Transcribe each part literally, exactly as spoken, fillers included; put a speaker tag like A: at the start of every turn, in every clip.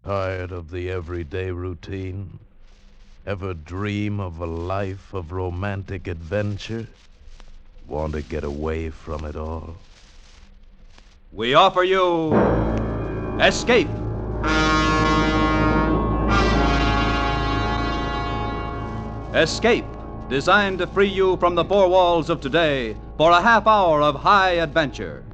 A: Tired of the everyday routine? Ever dream of a life of romantic adventure? Want to get away from it all?
B: We offer you Escape. Escape, designed to free you from the four walls of today for a half hour of high adventure.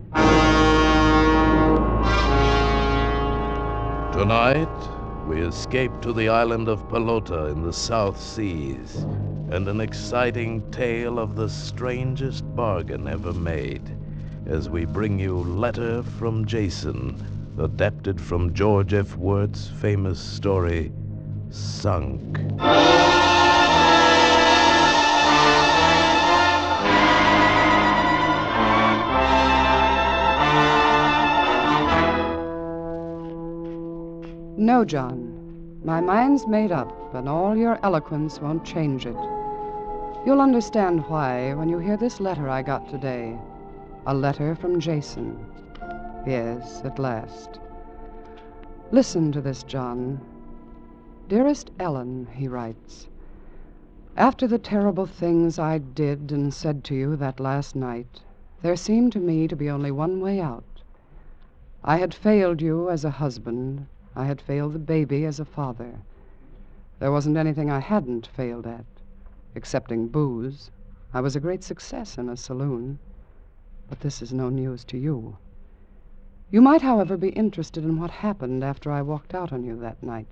A: Tonight, we escape to the island of Pelota in the South Seas, and an exciting tale of the strangest bargain ever made, as we bring you Letter from Jason, adapted from George F. Worth's famous story, Sunk.
C: No, John. My mind's made up, and all your eloquence won't change it. You'll understand why when you hear this letter I got today. A letter from Jason. Yes, at last. Listen to this, John. Dearest Ellen, he writes, after the terrible things I did and said to you that last night, there seemed to me to be only one way out. I had failed you as a husband. I had failed the baby as a father. There wasn't anything I hadn't failed at, excepting booze. I was a great success in a saloon. But this is no news to you. You might, however, be interested in what happened after I walked out on you that night.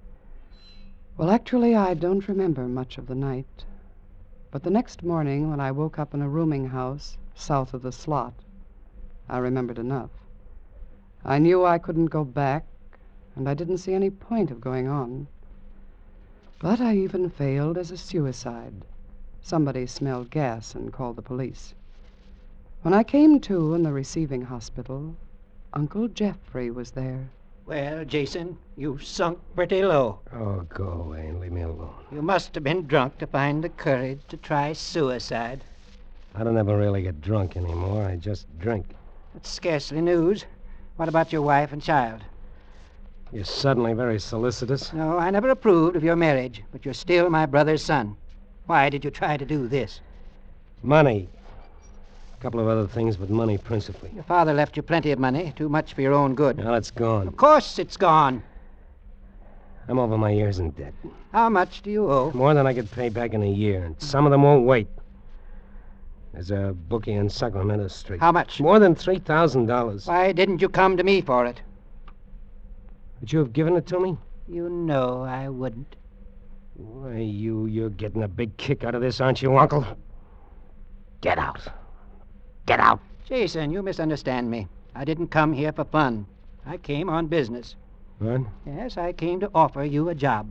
C: Well, actually, I don't remember much of the night. But the next morning, when I woke up in a rooming house south of the slot, I remembered enough. I knew I couldn't go back, and I didn't see any point of going on. But I even failed as a suicide. Somebody smelled gas and called the police. When I came to in the receiving hospital, Uncle Jeffrey was there.
D: Well, Jason, you sunk pretty low.
E: Oh, go away and leave me alone.
D: You must have been drunk to find the courage to try suicide.
E: I don't ever really get drunk anymore. I just drink.
D: That's scarcely news. What about your wife and child?
E: You're suddenly very solicitous.
D: No, I never approved of your marriage, but you're still my brother's son. Why did you try to do this?
E: Money. A couple of other things, but money principally.
D: Your father left you plenty of money, too much for your own good.
E: Now it's gone.
D: Of course it's gone.
E: I'm over my ears in debt.
D: How much do you owe?
E: More than I could pay back in a year, and some of them won't wait. There's a bookie on Sacramento Street.
D: How much?
E: More than three thousand dollars.
D: Why didn't you come to me for it?
E: Would you have given it to me?
D: You know I wouldn't.
E: Why, you, you're getting a big kick out of this, aren't you, Uncle? Get out. Get out.
D: Jason, you misunderstand me. I didn't come here for fun. I came on business.
E: What?
D: Yes, I came to offer you a job.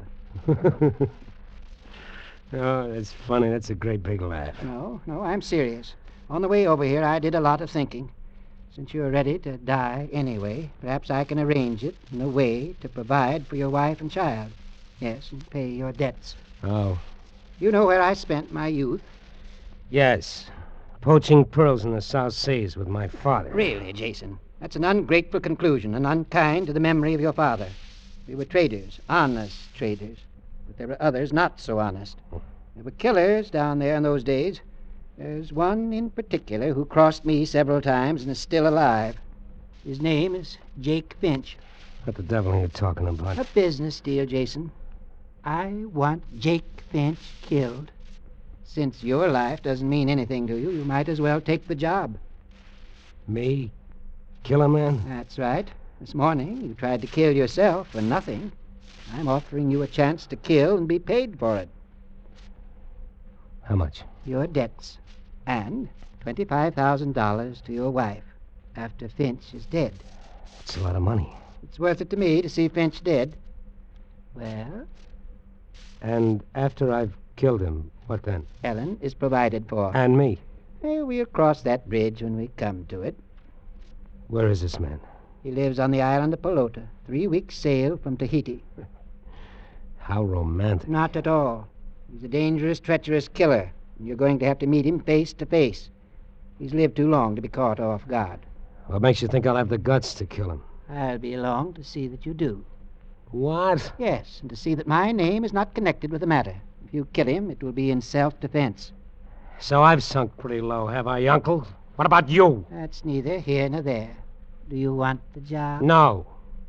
E: Oh, that's funny. That's a great big laugh.
D: No, no, I'm serious. On the way over here, I did a lot of thinking. Since you're ready to die anyway, perhaps I can arrange it in a way to provide for your wife and child. Yes, and pay your debts.
E: Oh.
D: You know where I spent my youth?
E: Yes. Poaching pearls in the South Seas with my father.
D: Really, Jason? That's an ungrateful conclusion and unkind to the memory of your father. We were traders, honest traders. But there were others not so honest. There were killers down there in those days. There's one in particular who crossed me several times and is still alive. His name is Jake Finch.
E: What the devil are you talking about?
D: A business deal, Jason. I want Jake Finch killed. Since your life doesn't mean anything to you, you might as well take the job.
E: Me? Kill a man?
D: That's right. This morning you tried to kill yourself for nothing. I'm offering you a chance to kill and be paid for it.
E: How much?
D: Your debts. And twenty-five thousand dollars to your wife after Finch is dead.
E: That's a lot of money.
D: It's worth it to me to see Finch dead. Well?
E: And after I've killed him, what then?
D: Ellen is provided for.
E: And me?
D: Eh, we'll cross that bridge when we come to it.
E: Where is this man?
D: He lives on the island of Pelota, three weeks' sail from Tahiti.
E: How romantic.
D: Not at all. He's a dangerous, treacherous killer, and you're going to have to meet him face to face. He's lived too long to be caught off guard.
E: What makes you think I'll have the guts to kill him?
D: I'll be along to see that you do.
E: What?
D: Yes, and to see that my name is not connected with the matter. If you kill him, it will be in self-defense.
E: So I've sunk pretty low, have I, Uncle? What about you?
D: That's neither here nor there. Do you want the job?
E: No.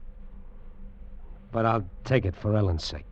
E: But I'll take it for Ellen's sake.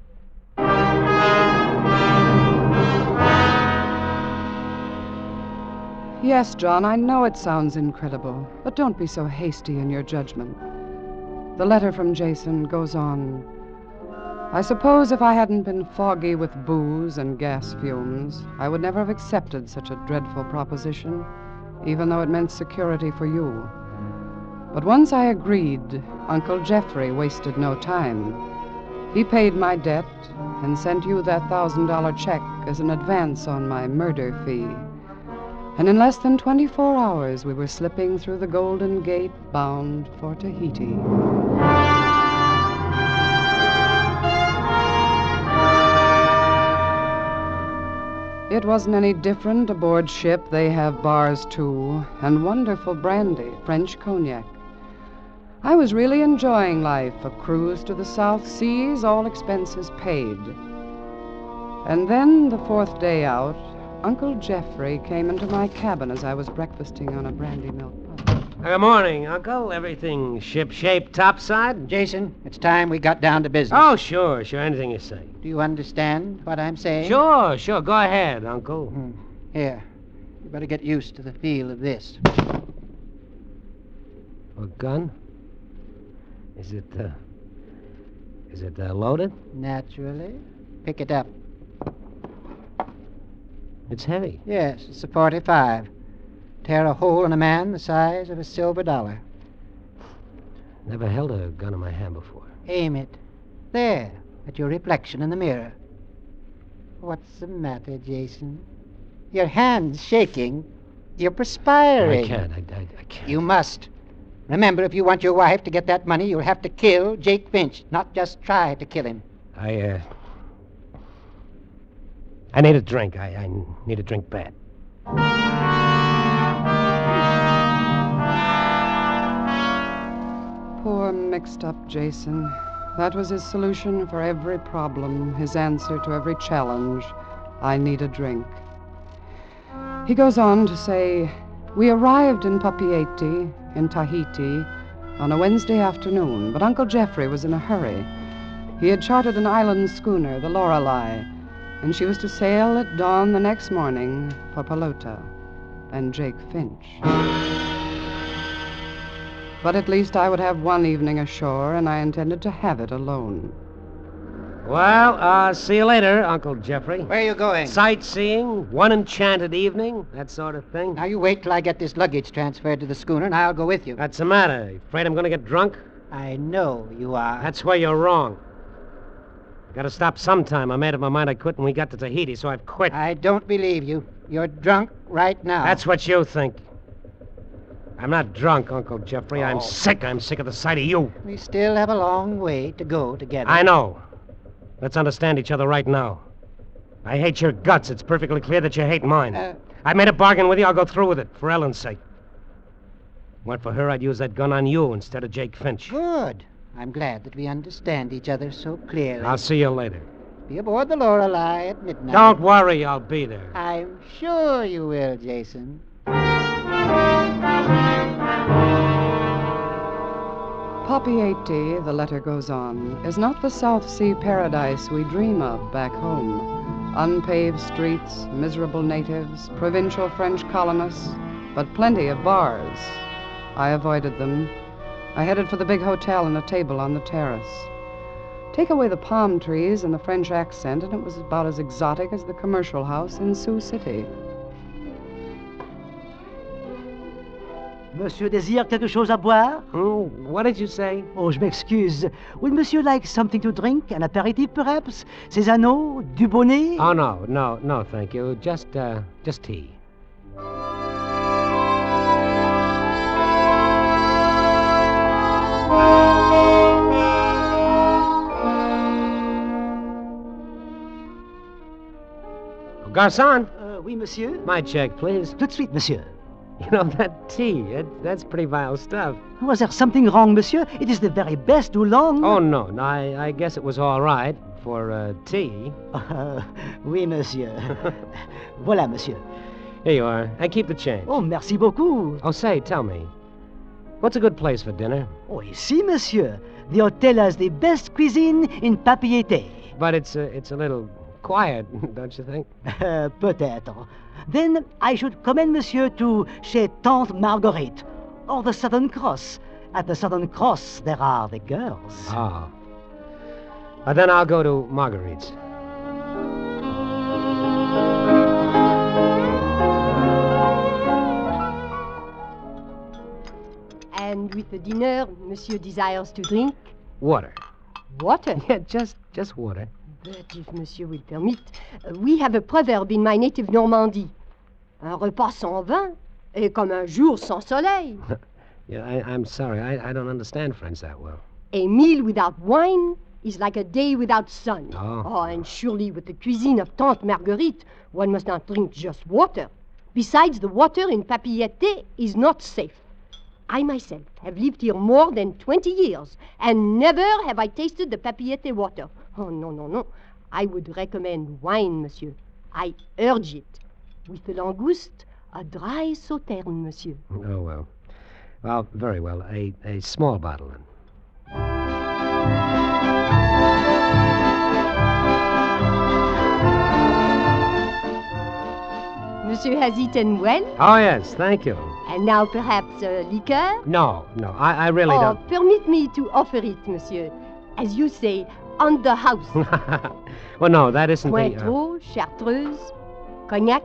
C: Yes, John, I know it sounds incredible, but don't be so hasty in your judgment. The letter from Jason goes on. I suppose if I hadn't been foggy with booze and gas fumes, I would never have accepted such a dreadful proposition, even though it meant security for you. But once I agreed, Uncle Jeffrey wasted no time. He paid my debt and sent you that thousand dollar check as an advance on my murder fee. And in less than twenty-four hours, we were slipping through the Golden Gate bound for Tahiti. It wasn't any different aboard ship. They have bars, too, and wonderful brandy, French cognac. I was really enjoying life, a cruise to the South Seas, all expenses paid. And then, the fourth day out, Uncle Jeffrey came into my cabin as I was breakfasting on a brandy milk pudding.
E: Good morning, Uncle. Everything ship-shape topside?
D: Jason, it's time we got down to business.
E: Oh, sure, sure. Anything you say.
D: Do you understand what I'm saying?
E: Sure, sure. Go ahead, Uncle.
D: Hmm. Here. You better get used to the feel of this.
E: A gun? Is it, uh... Is it, uh, loaded?
D: Naturally. Pick it up.
E: It's heavy.
D: Yes, it's a forty-five. Tear a hole in a man the size of a silver dollar.
E: Never held a gun in my hand before.
D: Aim it. There, at your reflection in the mirror. What's the matter, Jason? Your hand's shaking. You're perspiring.
E: I can't. I, I, I can't.
D: You must. Remember, if you want your wife to get that money, you'll have to kill Jake Finch, not just try to kill him.
E: I, uh... I need a drink. I, I need a drink bad.
C: Poor mixed-up Jason. That was his solution for every problem, his answer to every challenge. I need a drink. He goes on to say, we arrived in Papeete, in Tahiti, on a Wednesday afternoon, but Uncle Jeffrey was in a hurry. He had chartered an island schooner, the Lorelei, and she was to sail at dawn the next morning for Pelota and Jake Finch. But at least I would have one evening ashore, and I intended to have it alone.
E: Well, uh, see you later, Uncle Jeffrey.
D: Where are you going?
E: Sightseeing, one enchanted evening, that sort of thing.
D: Now, you wait till I get this luggage transferred to the schooner, and I'll go with you.
E: What's the matter? Afraid I'm going to get drunk?
D: I know you are.
E: That's where you're wrong. Got to stop sometime. I made up my mind I quit when we got to Tahiti, so I've quit.
D: I don't believe you. You're drunk right now.
E: That's what you think. I'm not drunk, Uncle Jeffrey.
D: Oh.
E: I'm sick. I'm sick of the sight of you.
D: We still have a long way to go together.
E: I know. Let's understand each other right now. I hate your guts. It's perfectly clear that you hate mine.
D: Uh,
E: I made a bargain with you. I'll go through with it, for Ellen's sake. Went for her, I'd use that gun on you instead of Jake Finch.
D: Good. I'm glad that we understand each other so clearly.
E: I'll see you later.
D: Be aboard the Lorelei at midnight.
E: Don't worry, I'll be there.
D: I'm sure you will, Jason.
C: Papeete, the letter goes on, is not the South Sea paradise we dream of back home. Unpaved streets, miserable natives, provincial French colonists, but plenty of bars. I avoided them. I headed for the big hotel and a table on the terrace. Take away the palm trees and the French accent, and it was about as exotic as the commercial house in Sioux City.
F: Monsieur désire quelque chose à boire?
E: Hmm, what did you say?
F: Oh, je m'excuse. Would monsieur like something to drink? An aperitif, perhaps? Cézanne? Du Bonnet?
E: Oh, no, no, no, thank you. Just, uh, just tea. Garçon,
F: Uh, oui, monsieur?
E: my check, please.
F: Tout de suite, monsieur.
E: You know, that tea, it, that's pretty vile stuff.
F: Was there something wrong, monsieur? It is the very best oolong.
E: Oh, no, no I, I guess it was all right for uh, tea.
F: Uh, oui, monsieur. Voilà, monsieur.
E: Here you are. And keep the change.
F: Oh, merci beaucoup.
E: Oh, say, tell me, what's a good place for dinner?
F: Oh, ici, monsieur. The hotel has the best cuisine in Papeete.
E: But it's a, it's a little quiet, don't you think?
F: Uh, peut-être. Then I should commend monsieur to chez Tante Marguerite, or the Southern Cross. At the Southern Cross, there are the girls.
E: Ah. Uh, then I'll go to Marguerite's.
G: And with the dinner, monsieur desires to drink?
E: Water.
G: Water?
E: Yeah, just, just water.
G: But if monsieur will permit, uh, we have a proverb in my native Normandy. Un repas sans vin est comme un jour sans soleil.
E: Yeah, I, I'm sorry. I, I don't understand French that well.
G: A meal without wine is like a day without sun.
E: Oh.
G: Oh, and surely with the cuisine of Tante Marguerite, one must not drink just water. Besides, the water in Papeete is not safe. I myself have lived here more than twenty years, and never have I tasted the Papeete water. Oh, no, no, no. I would recommend wine, monsieur. I urge it. With the langouste, a dry sauterne, monsieur.
E: Oh, well. Well, very well. A, a small bottle, then.
G: Monsieur has eaten well,
E: Oh, yes, thank you.
G: and now perhaps a liqueur?
E: No, no, I, I really
G: Oh,
E: don't.
G: permit me to offer it, monsieur. As you say, on the house.
E: Well, no, that isn't the... Uh,
G: Cointreau, Chartreuse, Cognac.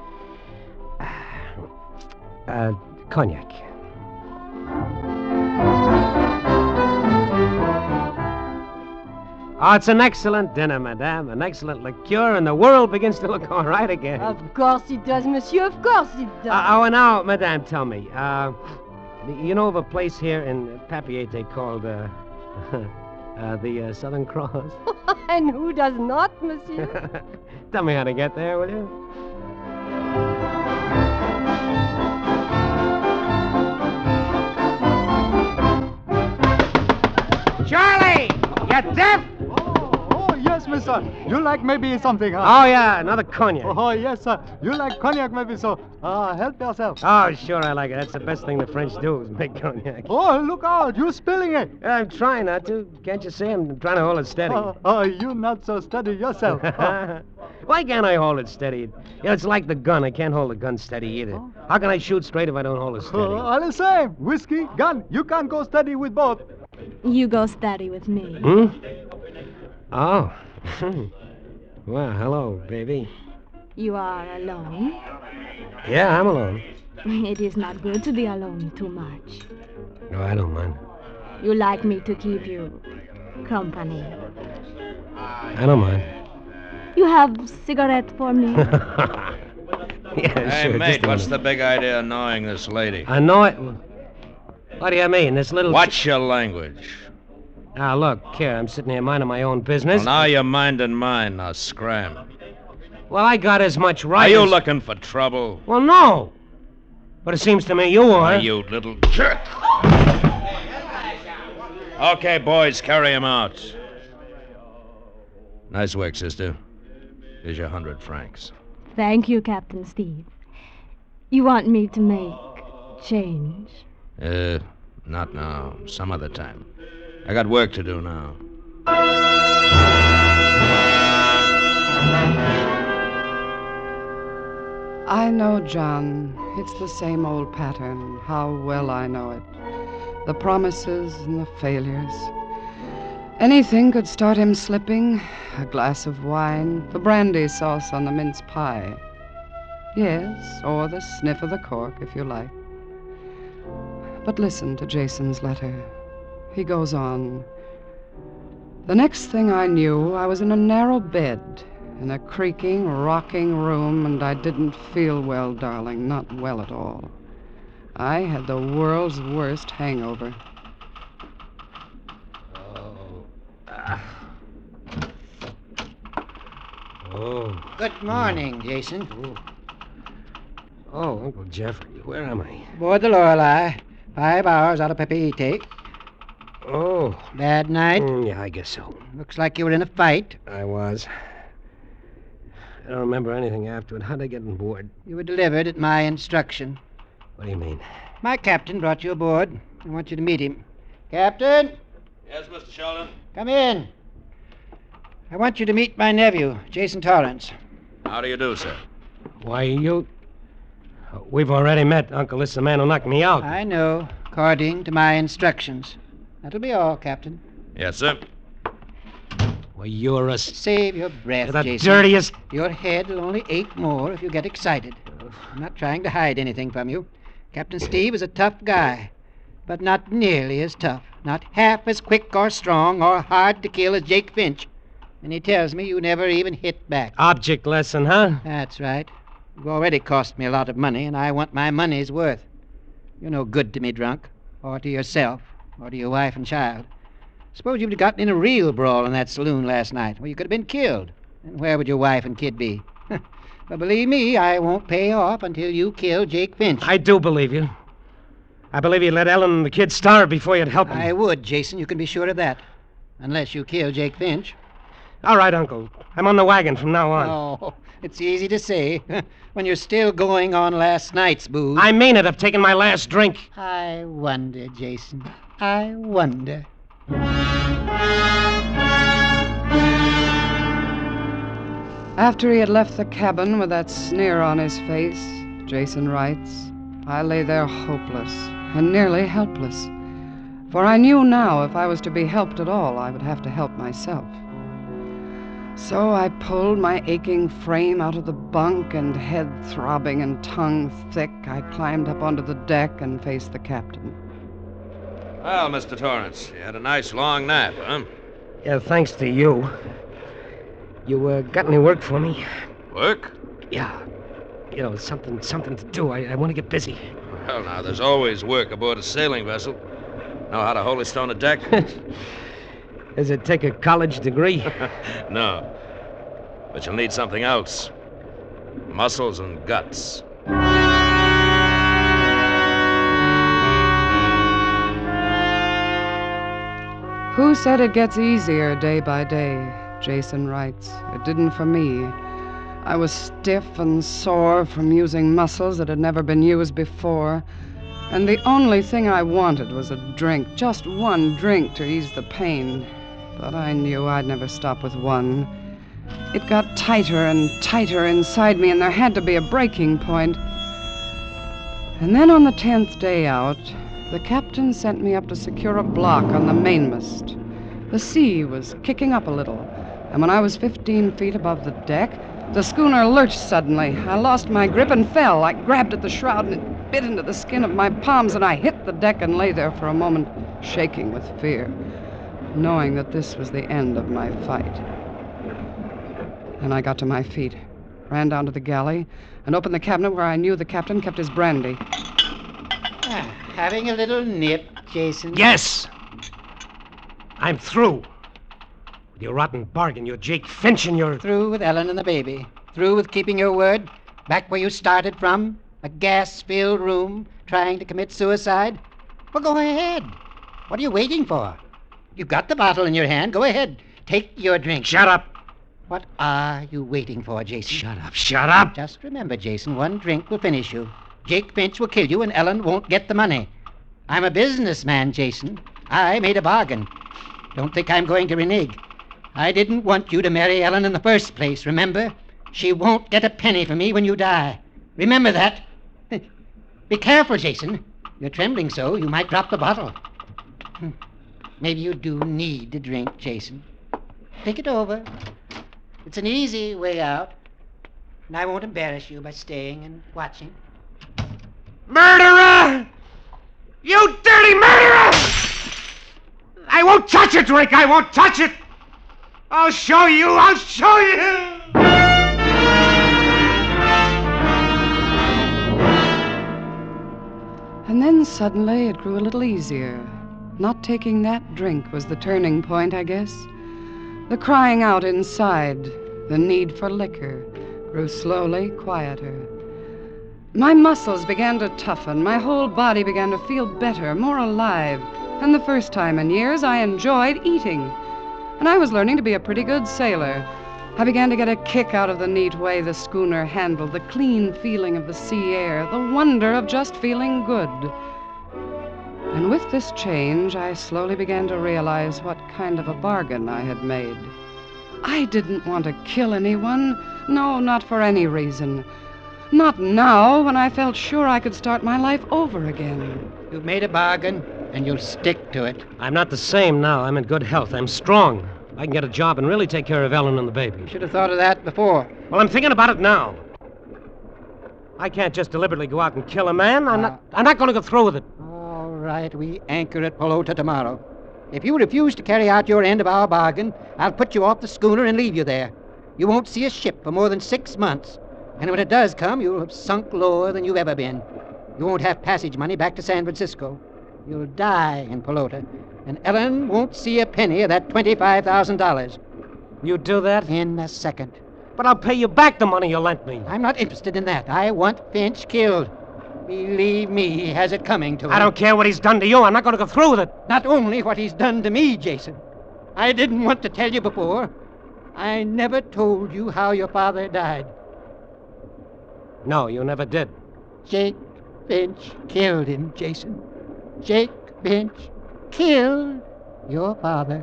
E: uh, cognac. Oh, it's an excellent dinner, madame. An excellent liqueur, and the world begins to look all right again.
G: Of course it does, monsieur. Of course it does.
E: Uh, oh, and now, madame, tell me, uh, you know of a place here in Papeete called, uh, uh the uh, Southern Cross?
G: And who does not, monsieur?
E: Tell me how to get there, will you? Charlie! You deaf?
H: Oh, yes, mister. You like maybe something, huh?
E: Oh, yeah, another cognac.
H: Oh, yes, sir. You like cognac maybe, so uh, help yourself.
E: Oh, sure, I like it. That's the best thing the French do is make cognac.
H: Oh, look out. You're spilling it.
E: I'm trying not to. Can't you see? I'm trying to hold it steady.
H: Oh, oh, you're not so steady yourself. Oh.
E: Why can't I hold it steady? You know, it's like the gun. I can't hold the gun steady either. How can I shoot straight if I don't hold it steady?
H: Oh, all the same. Whiskey, gun. You can't go steady with both.
I: You go steady with me.
E: Hmm? Oh. Well, hello, baby.
I: You are alone.
E: Yeah, I'm alone.
I: It is not good to be alone too much.
E: No, I don't mind.
I: You like me to keep you company.
E: I don't mind.
I: You have cigarette for me?
E: Yeah,
A: Hey,
E: sure.
A: mate,
E: just a
A: what's
E: minute.
A: the big idea of knowing this lady?
E: I know it. What do you mean? This little...
A: What's your language?
E: Now, look, here, I'm sitting here minding my own business.
A: Well, now you're minding mine. Now, scram.
E: Well, I got as much right
A: Are you
E: as...
A: looking for trouble?
E: Well, no. But it seems to me you are.
A: Why, you little jerk. Okay, boys, carry him out. Nice work, sister. Here's your hundred francs.
I: Thank you, Captain Steve. You want me to make change?
A: Uh, not now. Some other time. I got work to do now.
C: I know, John. It's the same old pattern. How well I know it. The promises and the failures. Anything could start him slipping. A glass of wine, the brandy sauce on the mince pie. Yes, or the sniff of the cork, if you like. But listen to Jason's letter. He goes on. The next thing I knew, I was in a narrow bed, in a creaking, rocking room, and I didn't feel well, darling, not well at all. I had the world's worst hangover.
E: Oh.
D: Good morning, Jason.
E: Oh, Uncle Jeffrey, where am I?
D: Aboard the Lorelei. Five hours out of Papeete.
E: Oh.
D: Bad night?
E: Mm, yeah, I guess so.
D: Looks like you were in a fight.
E: I was. I don't remember anything afterward. How'd I get on board?
D: You were delivered at my instruction.
E: What do you mean?
D: My captain brought you aboard. I want you to meet him. Captain?
J: Yes, Mister Sheldon?
D: Come in. I want you to meet my nephew, Jason Torrance.
J: How do you do, sir?
E: Why, you... We've already met, Uncle. This is the man who knocked me out.
D: I know, according to my instructions. That'll be all, Captain.
J: Yes, sir.
E: Well, you're a...
D: Save your breath,
E: You're the
D: Jason.
E: dirtiest...
D: Your head will only ache more if you get excited. I'm not trying to hide anything from you. Captain Steve is a tough guy, but not nearly as tough. Not half as quick or strong or hard to kill as Jake Finch. And he tells me you never even hit back.
E: Object lesson, huh?
D: That's right. You've already cost me a lot of money, and I want my money's worth. You're no good to me, drunk, or to yourself, or to your wife and child. Suppose you'd gotten in a real brawl in that saloon last night, where you could have been killed. And where would your wife and kid be? But believe me, I won't pay off until you kill Jake Finch.
E: I do believe you. I believe you'd let Ellen and the kid starve before you'd help them.
D: I would, Jason. You can be sure of that. Unless you kill Jake Finch.
E: All right, Uncle. I'm on the wagon from now on.
D: Oh, it's easy to say when you're still going on last night's booze.
E: I mean it. I've taken my last drink.
D: I wonder, Jason. I wonder.
C: After he had left the cabin with that sneer on his face, Jason writes, I lay there hopeless and nearly helpless. For I knew now if I was to be helped at all, I would have to help myself. So I pulled my aching frame out of the bunk, and head throbbing and tongue thick, I climbed up onto the deck and faced the captain.
J: Well, Mister Torrance, you had a nice long nap, huh?
E: Yeah, thanks to you. You uh, got any work for me?
J: Work?
E: Yeah. You know, something something to do. I, I want to get busy.
J: Well, now, there's always work aboard a sailing vessel. Know how to holy stone a deck?
E: Does it take a college degree?
J: No. But you'll need something else. Muscles and guts.
C: Who said it gets easier day by day? Jason writes. It didn't for me. I was stiff and sore from using muscles that had never been used before. And the only thing I wanted was a drink, just one drink to ease the pain. But I knew I'd never stop with one. It got tighter and tighter inside me, and there had to be a breaking point. And then on the tenth day out, the captain sent me up to secure a block on the mainmast. The sea was kicking up a little, and when I was fifteen feet above the deck, the schooner lurched suddenly. I lost my grip and fell. I grabbed at the shroud, and it bit into the skin of my palms, and I hit the deck and lay there for a moment, shaking with fear, knowing that this was the end of my fight. Then I got to my feet, ran down to the galley, and opened the cabinet where I knew the captain kept his brandy.
D: Ah, having a little nip, Jason?
E: Yes! I'm through. With your rotten bargain, your Jake Finch, and your...
D: Through with Ellen and the baby. Through with keeping your word. Back where you started from. A gas-filled room, trying to commit suicide. Well, go ahead. What are you waiting for? You've got the bottle in your hand. Go ahead. Take your drink.
E: Shut up!
D: What are you waiting for, Jason?
E: Shut up, shut up!
D: Just remember, Jason, one drink will finish you. Jake Finch will kill you, and Ellen won't get the money. I'm a businessman, Jason. I made a bargain. Don't think I'm going to renege. I didn't want you to marry Ellen in the first place, remember? She won't get a penny from me when you die. Remember that. Be careful, Jason. You're trembling so, you might drop the bottle. Maybe you do need to drink, Jason. Think it over. It's an easy way out, and I won't embarrass you by staying and watching.
E: Murderer! You dirty murderer! I won't touch it, Drake! I won't touch it! I'll show you! I'll show you!
C: And then suddenly it grew a little easier. Not taking that drink was the turning point, I guess. The crying out inside, the need for liquor, grew slowly quieter. My muscles began to toughen. My whole body began to feel better, more alive. And the first time in years, I enjoyed eating. And I was learning to be a pretty good sailor. I began to get a kick out of the neat way the schooner handled, the clean feeling of the sea air, the wonder of just feeling good. And with this change, I slowly began to realize what kind of a bargain I had made. I didn't want to kill anyone. No, not for any reason. Not now, when I felt sure I could start my life over again.
D: You've made a bargain, and you'll stick to it.
K: I'm not the same now. I'm in good health. I'm strong. I can get a job and really take care of Ellen and the baby.
D: You should have thought of that before.
K: Well, I'm thinking about it now. I can't just deliberately go out and kill a man. I'm uh, not I'm not going to go through with it.
D: All right, we anchor at Pelota tomorrow. If you refuse to carry out your end of our bargain, I'll put you off the schooner and leave you there. You won't see a ship for more than six months. And when it does come, you'll have sunk lower than you've ever been. You won't have passage money back to San Francisco. You'll die in Pelota. And Ellen won't see a penny of that twenty-five thousand dollars.
K: You do that?
D: In a second.
K: But I'll pay you back the money you lent me.
D: I'm not interested in that. I want Finch killed. Believe me, he has it coming to him.
K: I don't care what he's done to you. I'm not going to go through with it.
D: Not only what he's done to me, Jason. I didn't want to tell you before. I never told you how your father died.
K: No, you never did.
D: Jake Finch killed him, Jason. Jake Finch killed your father.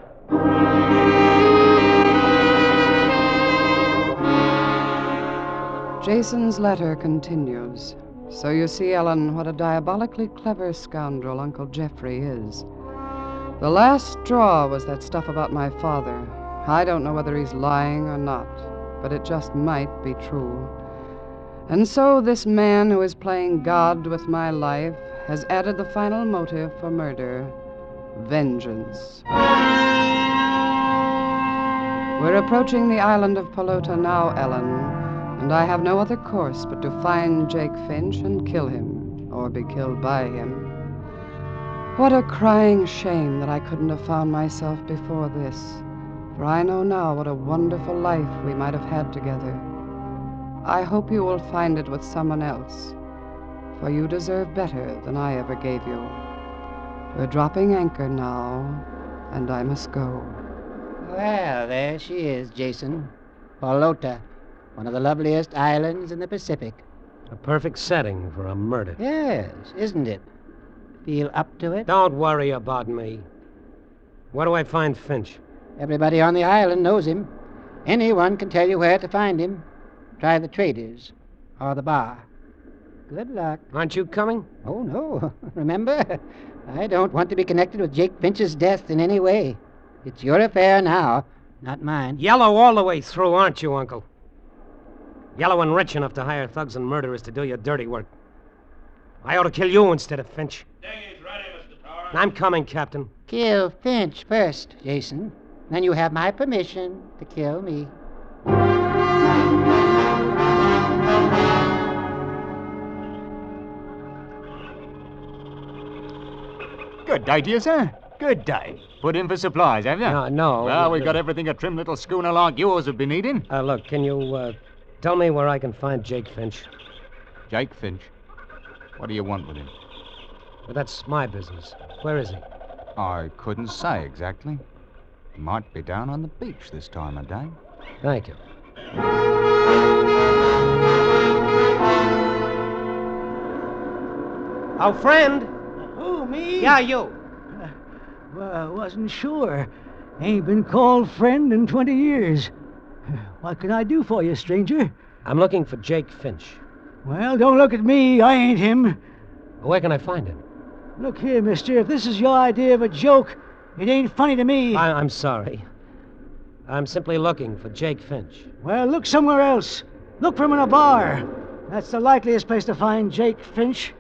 C: Jason's letter continues. So you see, Ellen, what a diabolically clever scoundrel Uncle Jeffrey is. The last straw was that stuff about my father. I don't know whether he's lying or not, but it just might be true. And so this man who is playing God with my life has added the final motive for murder: vengeance. We're approaching the island of Pelota now, Ellen, and I have no other course but to find Jake Finch and kill him, or be killed by him. What a crying shame that I couldn't have found myself before this, for I know now what a wonderful life we might have had together. I hope you will find it with someone else, for you deserve better than I ever gave you. We're dropping anchor now, and I must go.
D: Well, there she is, Jason. Pelota, one of the loveliest islands in the Pacific.
K: A perfect setting for a murder.
D: Yes, isn't it? Feel up to it?
K: Don't worry about me. Where do I find Finch?
D: Everybody on the island knows him. Anyone can tell you where to find him. Try the traders or the bar. Good luck.
K: Aren't you coming?
D: Oh, no. Remember, I don't want to be connected with Jake Finch's death in any way. It's your affair now, not mine.
K: Yellow all the way through, aren't you, Uncle? Yellow and rich enough to hire thugs and murderers to do your dirty work. I ought to kill you instead of Finch.
J: Dinghy's ready, Mister Torrance.
K: I'm coming, Captain.
D: Kill Finch first, Jason. Then you have my permission to kill me.
L: Good day to you, sir. Good day. Put in for supplies, have you?
K: No, no.
L: Well, we've got everything a trim little schooner like yours would be needing.
K: Uh, look, can you, uh, tell me where I can find Jake Finch?
L: Jake Finch? What do you want with him?
K: Well, that's my business. Where is he?
L: I couldn't say exactly. He might be down on the beach this time of day.
K: Thank you. Our friend.
F: Who, me?
K: Yeah, you.
F: Uh, well, I wasn't sure. Ain't been called friend in twenty years. What can I do for you, stranger?
K: I'm looking for Jake Finch.
F: Well, don't look at me. I ain't him.
K: Where can I find him?
F: Look here, mister. If this is your idea of a joke, it ain't funny to me.
K: I- I'm sorry. I'm simply looking for Jake Finch.
F: Well, look somewhere else. Look for him in a bar. That's the likeliest place to find Jake Finch.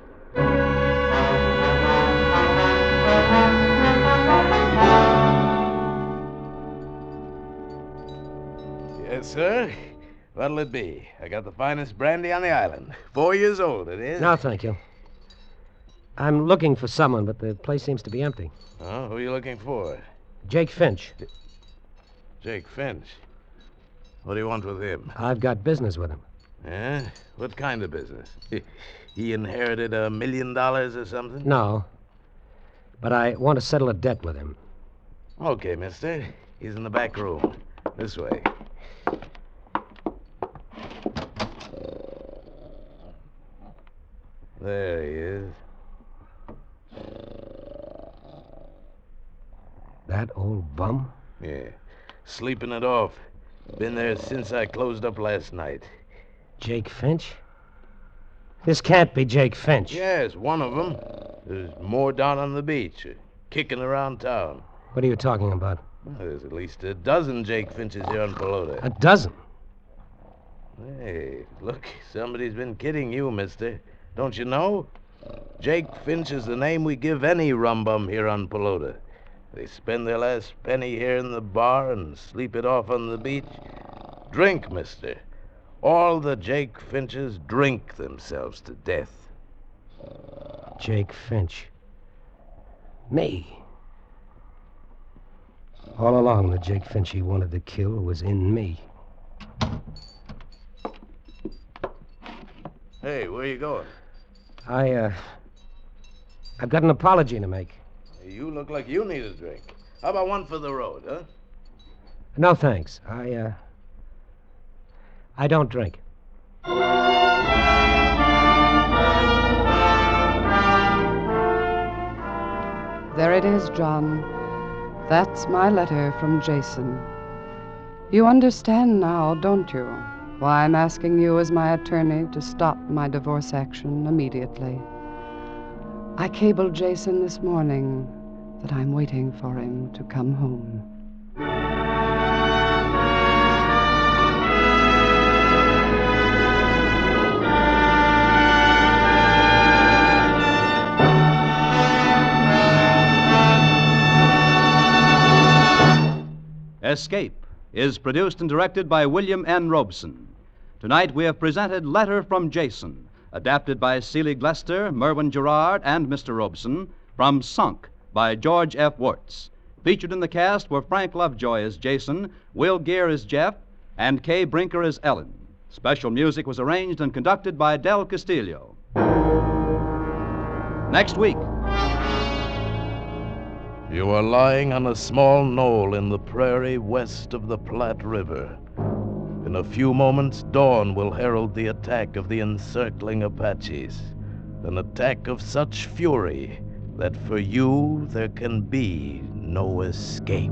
A: Yes, sir. What'll it be? I got the finest brandy on the island. Four years old, it is.
K: No, thank you. I'm looking for someone, but the place seems to be empty.
A: Oh, who are you looking for?
K: Jake Finch.
A: Jake Finch. What do you want with him?
K: I've got business with him.
A: Yeah? What kind of business? He inherited a million dollars or something?
K: No. But I want to settle a debt with him.
A: Okay, mister. He's in the back room. This way. There he is.
K: That old bum?
A: Yeah. Sleeping it off. Been there since I closed up last night.
K: Jake Finch? This can't be Jake Finch.
A: Yes, one of them. There's more down on the beach, uh, kicking around town.
K: What are you talking about?
A: Well, there's at least a dozen Jake Finches here on Pelota.
K: A dozen?
A: Hey, look, somebody's been kidding you, mister. Don't you know? Jake Finch is the name we give any rum bum here on Pelota. They spend their last penny here in the bar and sleep it off on the beach. Drink, mister. All the Jake Finches drink themselves to death.
K: Jake Finch. Me. All along, the Jake Finch he wanted to kill was in me.
A: Hey, where you going?
K: I, uh... I've got an apology to make.
A: You look like you need a drink. How about one for the road, huh?
K: No, thanks. I, uh... I don't drink.
C: There it is, John. That's my letter from Jason. You understand now, don't you, why I'm asking you as my attorney to stop my divorce action immediately. I cabled Jason this morning that I'm waiting for him to come home.
B: Escape is produced and directed by William N. Robeson. Tonight we have presented Letter from Jason, adapted by Seeley Glester, Merwin Gerard, and Mister Robeson, from Sunk by George F. Wirtz. Featured in the cast were Frank Lovejoy as Jason, Will Gear as Jeff, and Kay Brinker as Ellen. Special music was arranged and conducted by Del Castillo. Next week.
A: You are lying on a small knoll in the prairie west of the Platte River. In a few moments, dawn will herald the attack of the encircling Apaches. An attack of such fury that for you there can be no escape.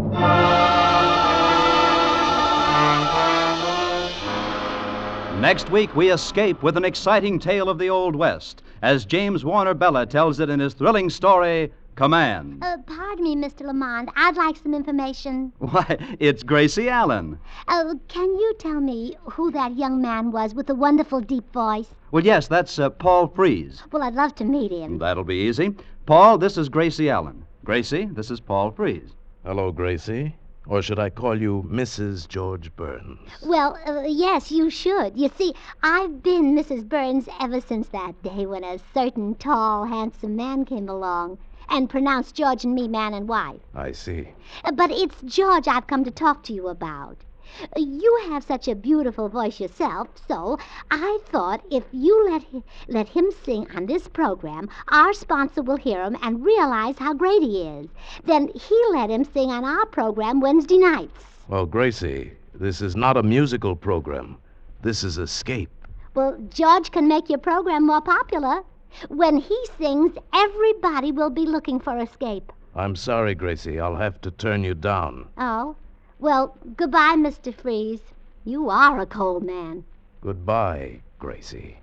B: Next week, we escape with an exciting tale of the Old West, as James Warner Bella tells it in his thrilling story, Command.
M: Uh, pardon me, Mister Lamont. I'd like some information.
B: Why, it's Gracie Allen.
M: Uh, can you tell me who that young man was with the wonderful deep voice?
B: Well, yes, that's uh, Paul Frees.
M: Well, I'd love to meet him.
B: That'll be easy. Paul, this is Gracie Allen. Gracie, this is Paul Frees.
A: Hello, Gracie. Or should I call you Missus George Burns?
M: Well, uh, yes, you should. You see, I've been Missus Burns ever since that day when a certain tall, handsome man came along and pronounced George and me man and wife.
A: I see.
M: Uh, but it's George I've come to talk to you about. Uh, you have such a beautiful voice yourself, so I thought if you let him, let him sing on this program, our sponsor will hear him and realize how great he is. Then he'll let him sing on our program Wednesday nights.
A: Well, Gracie, this is not a musical program. This is Escape.
M: Well, George can make your program more popular. When he sings, everybody will be looking for Escape.
A: I'm sorry, Gracie. I'll have to turn you down.
M: Oh? Well, goodbye, Mister Freeze. You are a cold man.
A: Goodbye, Gracie.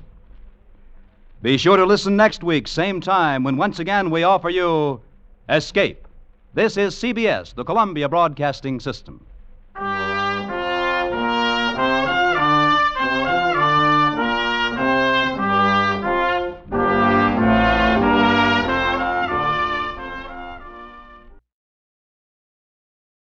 B: Be sure to listen next week, same time, when once again we offer you Escape. This is C B S, the Columbia Broadcasting System.